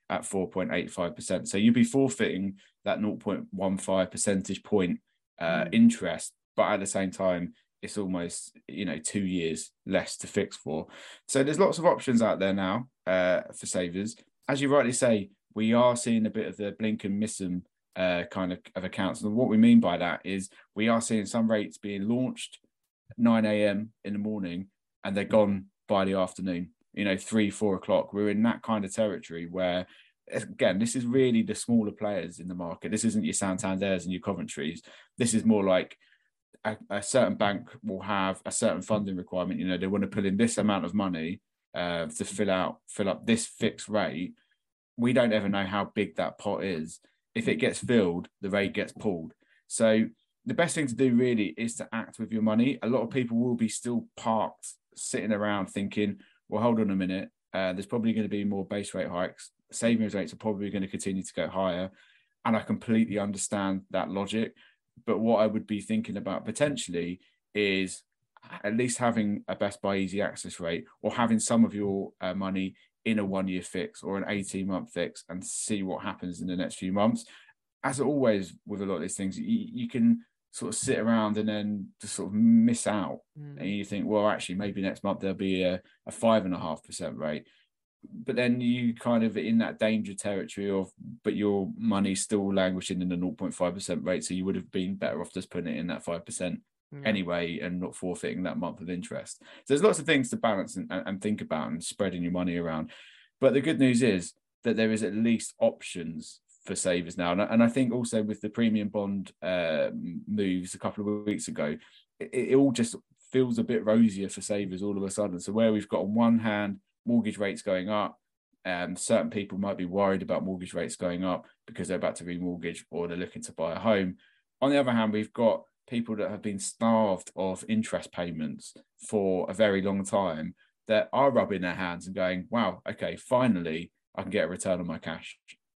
at four point eight five percent. So you'd be forfeiting that zero point one five percentage point uh, mm. interest, but at the same time, it's almost, you know, two years less to fix for. So there's lots of options out there now uh, for savers. As you rightly say, we are seeing a bit of the blink and miss them uh, kind of, of accounts. And what we mean by that is we are seeing some rates being launched nine a.m. in the morning and they're gone by the afternoon, you know, three, four o'clock. We're in that kind of territory where, again, this is really the smaller players in the market. This isn't your Santanders and your Coventries. This is more like a, a certain bank will have a certain funding requirement. You know, they want to put in this amount of money uh, to fill out, fill up this fixed rate. We don't ever know how big that pot is. If it gets filled, the rate gets pulled. So the best thing to do really is to act with your money. A lot of people will be still parked, sitting around thinking, well, hold on a minute. Uh, there's probably going to be more base rate hikes. Savings rates are probably going to continue to go higher. And I completely understand that logic. But what I would be thinking about potentially is at least having a Best Buy Easy Access rate, or having some of your uh, money in a one-year fix or an eighteen-month fix and see what happens in the next few months. As always with a lot of these things, you, you can sort of sit around and then just sort of miss out. Mm. And you think, well, actually, maybe next month there'll be a, a five and a half percent rate. But then you kind of in that danger territory of, but your money's still languishing in the zero point five percent rate. So you would have been better off just putting it in that five percent mm. anyway and not forfeiting that month of interest. So there's lots of things to balance and, and think about and spreading your money around. But the good news is that there is at least options for savers now. And, and I think also with the premium bond uh, moves a couple of weeks ago, it, it all just feels a bit rosier for savers all of a sudden. So where we've got on one hand, mortgage rates going up, and certain people might be worried about mortgage rates going up because they're about to remortgage or they're looking to buy a home. On the other hand, we've got people that have been starved of interest payments for a very long time that are rubbing their hands and going, wow, okay, finally I can get a return on my cash.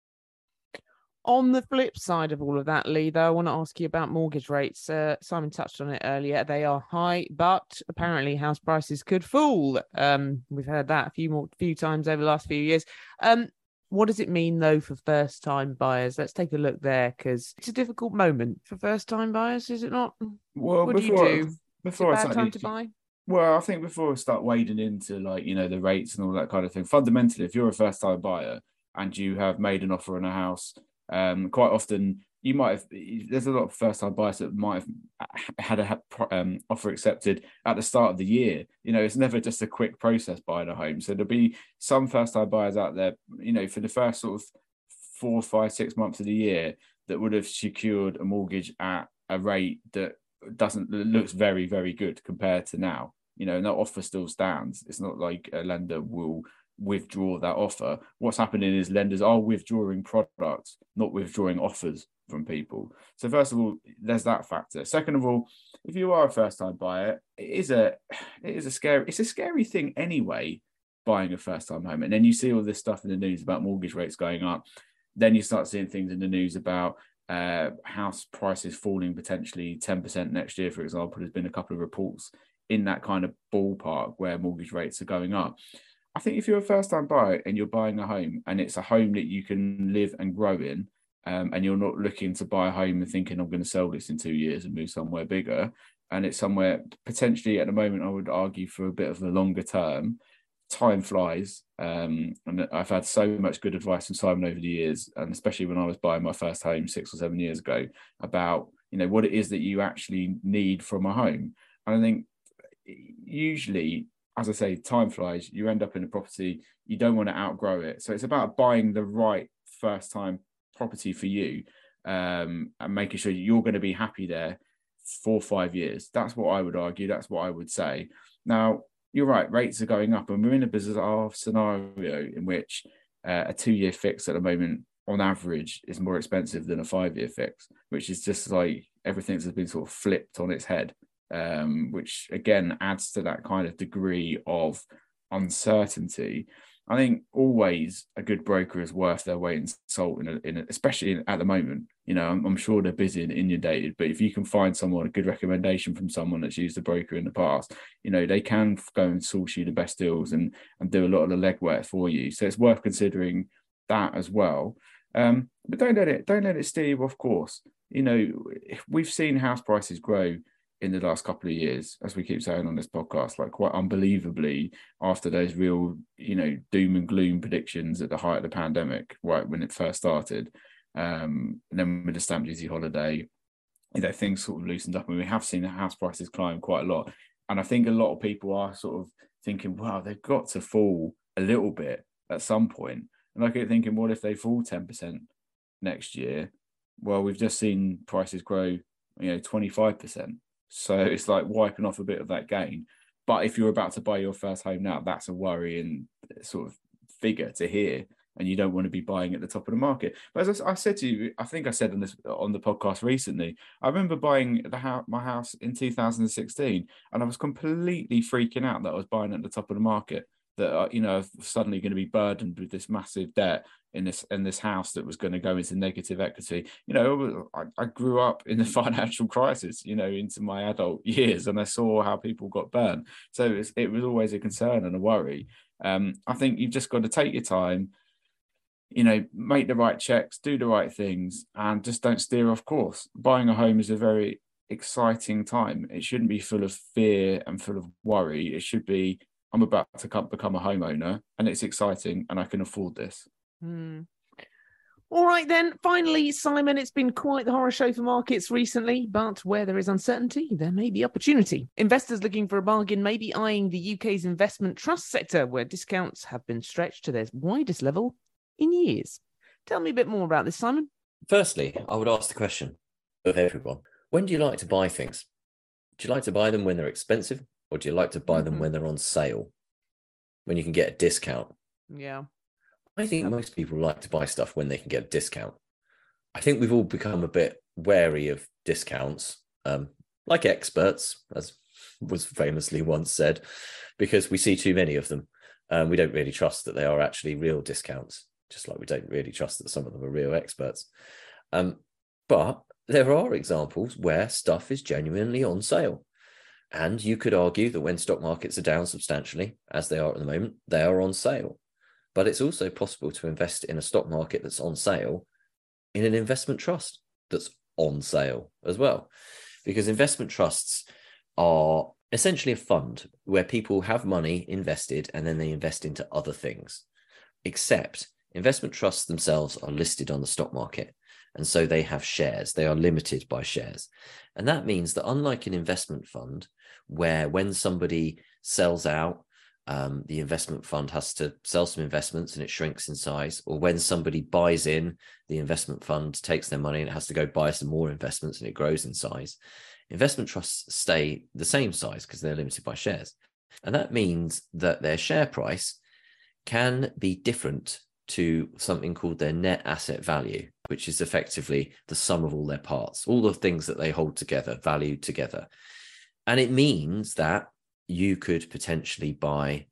On the flip side of all of that, Lee, though, I want to ask you about mortgage rates. Uh, Simon touched on it earlier. They are high, but apparently house prices could fall. Um, we've heard that a few more, few times over the last few years. Um, what does it mean, though, for first-time buyers? Let's take a look there, because it's a difficult moment for first-time buyers, is it not? Well, what before, do you do? Before it's a I bad start, time to buy? Well, I think before I start wading into, like, you know, the rates and all that kind of thing, fundamentally, if you're a first-time buyer and you have made an offer on a house, Um, quite often you might have, there's a lot of first time buyers that might have had a um, offer accepted at the start of the year. You know, it's never just a quick process buying a home. So there'll be some first time buyers out there, you know, for the first sort of four, five, six months of the year that would have secured a mortgage at a rate that doesn't, that looks very, very good compared to now. You know, and that offer still stands. It's not like a lender will withdraw that offer. What's happening is lenders are withdrawing products, not withdrawing offers from people. So first of all, there's that factor. Second of all, if you are a first-time buyer, it is a it is a scary it's a scary thing anyway, buying a first-time home. And then you see all this stuff in the news about mortgage rates going up. Then you start seeing things in the news about uh, house prices falling potentially ten percent next year, for example. There's been a couple of reports in that kind of ballpark where mortgage rates are going up. I think if you're a first-time buyer and you're buying a home and it's a home that you can live and grow in, um, and you're not looking to buy a home and thinking I'm going to sell this in two years and move somewhere bigger, and it's somewhere potentially at the moment I would argue for a bit of a longer term, time flies. Um, and I've had so much good advice from Simon over the years, and especially when I was buying my first home six or seven years ago, about, you know, what it is that you actually need from a home. And I think usually, as I say, time flies. You end up in a property, you don't want to outgrow it. So it's about buying the right first time property for you, um, and making sure you're going to be happy there for five years. That's what I would argue. That's what I would say. Now, you're right, rates are going up, and we're in a bizarre scenario in which uh, a two-year fix at the moment, on average, is more expensive than a five-year fix, which is just like everything's been sort of flipped on its head. Um, which again adds to that kind of degree of uncertainty. I think always a good broker is worth their weight in salt, in, a, in a, especially in, at the moment. You know, I'm, I'm sure they're busy and inundated, but if you can find someone, a good recommendation from someone that's used a broker in the past, you know, they can go and source you the best deals and, and do a lot of the legwork for you. So it's worth considering that as well. Um, but don't let it don't let it steer you off course. You know, we've seen house prices grow in the last couple of years, as we keep saying on this podcast, like quite unbelievably after those real, you know, doom and gloom predictions at the height of the pandemic, right when it first started. Um, and then with the stamp duty holiday, you know, things sort of loosened up, and we have seen the house prices climb quite a lot. And I think a lot of people are sort of thinking, wow, they've got to fall a little bit at some point. And I keep thinking, what if they fall ten percent next year? Well, we've just seen prices grow, you know, twenty-five percent. So it's like wiping off a bit of that gain. But if you're about to buy your first home now, that's a worrying sort of figure to hear. And you don't want to be buying at the top of the market. But as I, I said to you, I think I said on this on the podcast recently, I remember buying the house, my house in two thousand sixteen, and I was completely freaking out that I was buying at the top of the market. That uh, you know, suddenly going to be burdened with this massive debt in this in this house that was going to go into negative equity. You know, I, I grew up in the financial crisis, you know, into my adult years, and I saw how people got burned. So it was, it was always a concern and a worry. Um, I think you've just got to take your time, you know, make the right checks, do the right things, and just don't steer off course. Buying a home is a very exciting time. It shouldn't be full of fear and full of worry. It should be, I'm about to come, become a homeowner, and it's exciting, and I can afford this. Hmm. All right, then. Finally, Simon, it's been quite the horror show for markets recently, but where there is uncertainty, there may be opportunity. Investors looking for a bargain may be eyeing the U K's investment trust sector, where discounts have been stretched to their widest level in years. Tell me a bit more about this, Simon. Firstly, I would ask the question of everyone: when do you like to buy things? Do you like to buy them when they're expensive, or do you like to buy them mm-hmm. when they're on sale, when you can get a discount? Yeah. I think most people like to buy stuff when they can get a discount. I think we've all become a bit wary of discounts, um, like experts, as was famously once said, because we see too many of them. Um, we don't really trust that they are actually real discounts, just like we don't really trust that some of them are real experts. Um, but there are examples where stuff is genuinely on sale. And you could argue that when stock markets are down substantially, as they are at the moment, they are on sale. But it's also possible to invest in a stock market that's on sale in an investment trust that's on sale as well. Because investment trusts are essentially a fund where people have money invested and then they invest into other things. Except investment trusts themselves are listed on the stock market. And so they have shares. They are limited by shares. And that means that unlike an investment fund, where when somebody sells out, Um, the investment fund has to sell some investments and it shrinks in size, or when somebody buys in, the investment fund takes their money and it has to go buy some more investments and it grows in size. Investment trusts stay the same size because they're limited by shares. And that means that their share price can be different to something called their net asset value, which is effectively the sum of all their parts, all the things that they hold together, valued together. And it means that you could potentially buy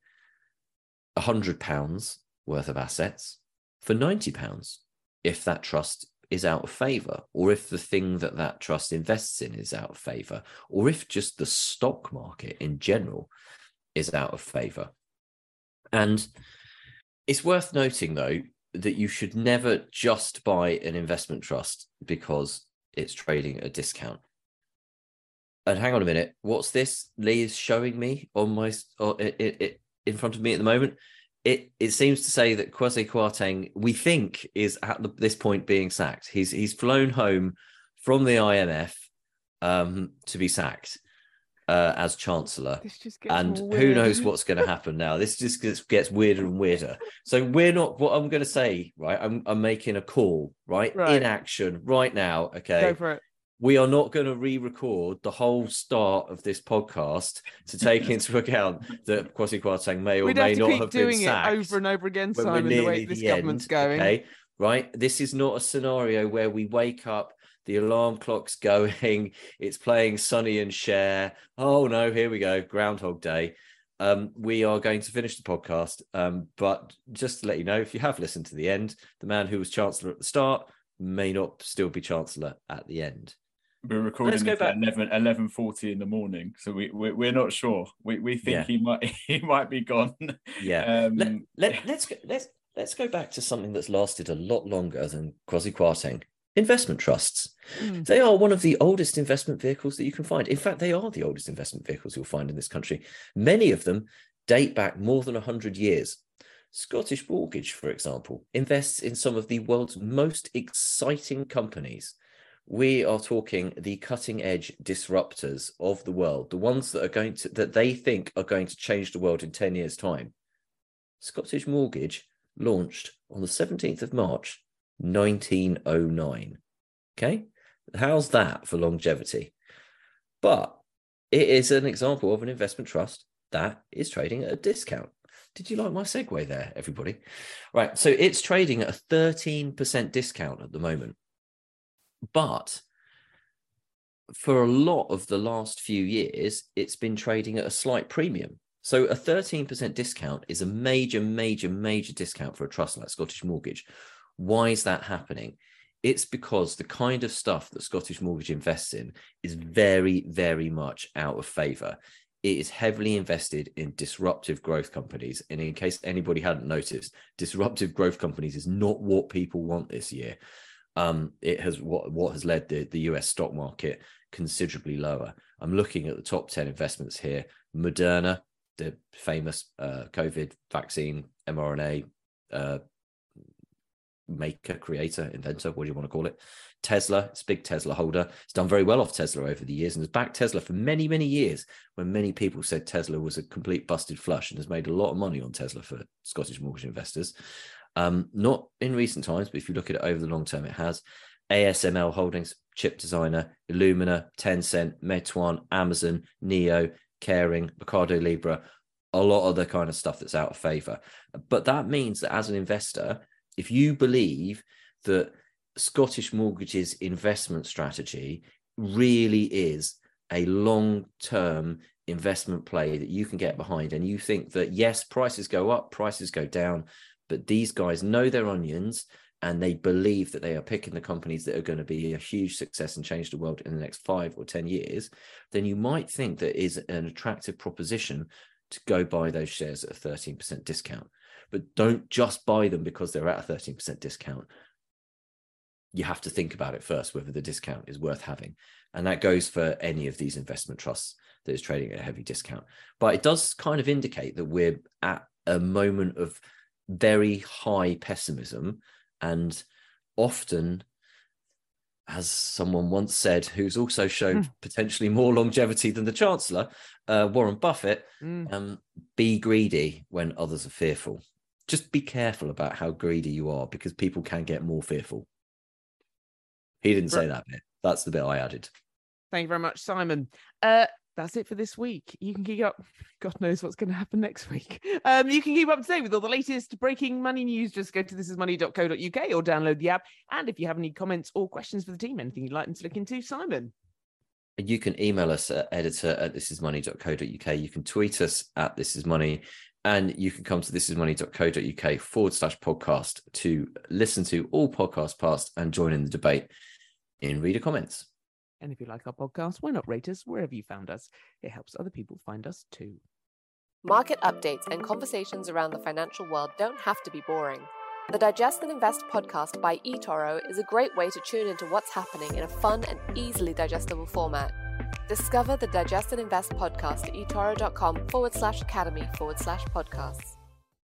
one hundred pounds worth of assets for ninety pounds if that trust is out of favour, or if the thing that that trust invests in is out of favour, or if just the stock market in general is out of favour. And it's worth noting, though, that you should never just buy an investment trust because it's trading at a discount. And hang on a minute, what's this Lee is showing me on my or it, it, in front of me at the moment? It it seems to say that Kwasi Kwarteng, we think, is at the, this point being sacked. He's he's flown home from the I M F um, to be sacked uh, as Chancellor. And who knows what's going to happen now? This just gets, gets weirder and weirder. So we're not, what I'm going to say, right, I'm, I'm making a call, right, right, in action right now, okay? Go for it. We are not going to re-record the whole start of this podcast to take into account that Kwasi Kwarteng may or We'd may have to not keep have doing been sacked it over and over again, Simon, the way this the government's end, going. Okay, right? This is not a scenario where we wake up, the alarm clock's going, it's playing Sonny and Cher. Oh no, here we go, Groundhog Day. Um, we are going to finish the podcast, um, but just to let you know, if you have listened to the end, the man who was Chancellor at the start may not still be Chancellor at the end. We're recording this at eleven forty in the morning, so we, we we're not sure. We we think yeah. he might he might be gone. Yeah. Um, let, let let's let's let's go back to something that's lasted a lot longer than Kwasi Kwarteng. Investment trusts. Mm. They are one of the oldest investment vehicles that you can find. In fact, they are the oldest investment vehicles you'll find in this country. Many of them date back more than one hundred years. Scottish Mortgage, for example, invests in some of the world's most exciting companies. We are talking the cutting edge disruptors of the world, the ones that are going to, that they think are going to change the world in ten years' time. Scottish Mortgage launched on the seventeenth of March, nineteen oh nine. Okay, how's that for longevity? But it is an example of an investment trust that is trading at a discount. Did you like my segue there, everybody? Right, so it's trading at a thirteen percent discount at the moment. But for a lot of the last few years, it's been trading at a slight premium. So a thirteen percent discount is a major, major, major discount for a trust like Scottish Mortgage. Why is that happening? It's because the kind of stuff that Scottish Mortgage invests in is very, very much out of favour. It is heavily invested in disruptive growth companies. And in case anybody hadn't noticed, disruptive growth companies is not what people want this year. Um, it has what, what has led the, the U S stock market considerably lower. I'm looking at the top ten investments here. Moderna, the famous uh, COVID vaccine, mRNA uh, maker, creator, inventor, what do you want to call it? Tesla, it's a big Tesla holder. It's done very well off Tesla over the years and has backed Tesla for many, many years when many people said Tesla was a complete busted flush, and has made a lot of money on Tesla for Scottish Mortgage investors. Um, not in recent times, but if you look at it over the long term, it has. A S M L Holdings, chip designer, Illumina, Tencent, Meituan, Amazon, Neo, Caring, Mercado Libre, a lot of the kind of stuff that's out of favor. But that means that as an investor, if you believe that Scottish Mortgage's investment strategy really is a long-term investment play that you can get behind, and you think that, yes, prices go up, prices go down, but these guys know their onions and they believe that they are picking the companies that are going to be a huge success and change the world in the next five or ten years, then you might think that is an attractive proposition to go buy those shares at a thirteen percent discount. But don't just buy them because they're at a thirteen percent discount. You have to think about it first, whether the discount is worth having. And that goes for any of these investment trusts that is trading at a heavy discount. But it does kind of indicate that we're at a moment of very high pessimism. And often, as someone once said, who's also shown mm. potentially more longevity than the Chancellor, uh, Warren Buffett, mm. um, be greedy when others are fearful. Just be careful about how greedy you are, because people can get more fearful. He didn't say that bit. That's the bit I added. Thank you very much, Simon. Uh, that's it for this week. You can keep up. God knows what's going to happen next week. Um, you can keep up to date with all the latest breaking money news. Just go to this is money dot co dot U K or download the app. And if you have any comments or questions for the team, anything you'd like them to look into, Simon. You can email us at editor at this is money dot co dot U K. You can tweet us at thisismoney. And you can come to this is money dot co dot U K forward slash podcast to listen to all podcasts past and join in the debate in reader comments. And if you like our podcast, why not rate us wherever you found us? It helps other people find us too. Market updates and conversations around the financial world don't have to be boring. The Digest and Invest podcast by eToro is a great way to tune into what's happening in a fun and easily digestible format. Discover the Digest and Invest podcast at eToro dot com forward slash academy forward slash podcasts.